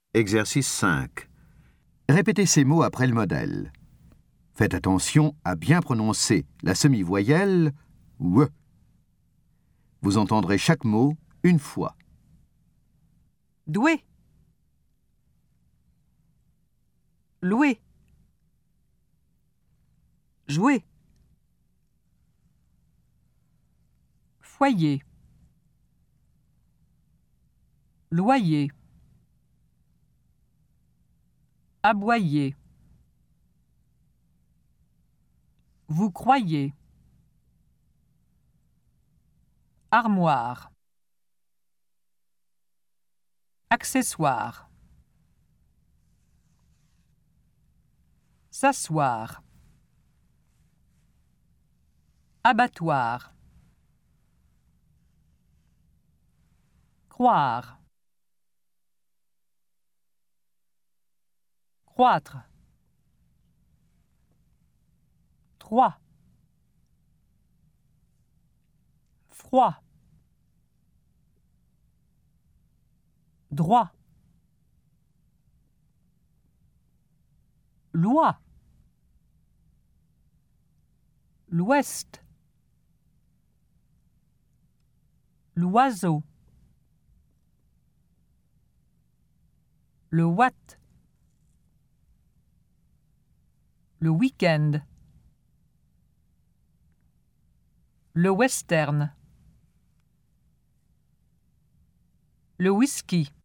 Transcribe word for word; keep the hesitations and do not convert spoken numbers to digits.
Exercice cinq. Répétez ces mots après le modèle. Faites attention à bien prononcer la semi-voyelle « w ». Vous entendrez chaque mot une fois. Doué. Louer. Jouer. Foyer. Loyer. Aboyer. Vous croyez. Armoire. Accessoire. S'asseoir. Abattoir. Croire. Croître. Trois. Froid. Droit. Loi. L'ouest. L'oiseau. Le watt. Le week-end. Le western. Le whisky.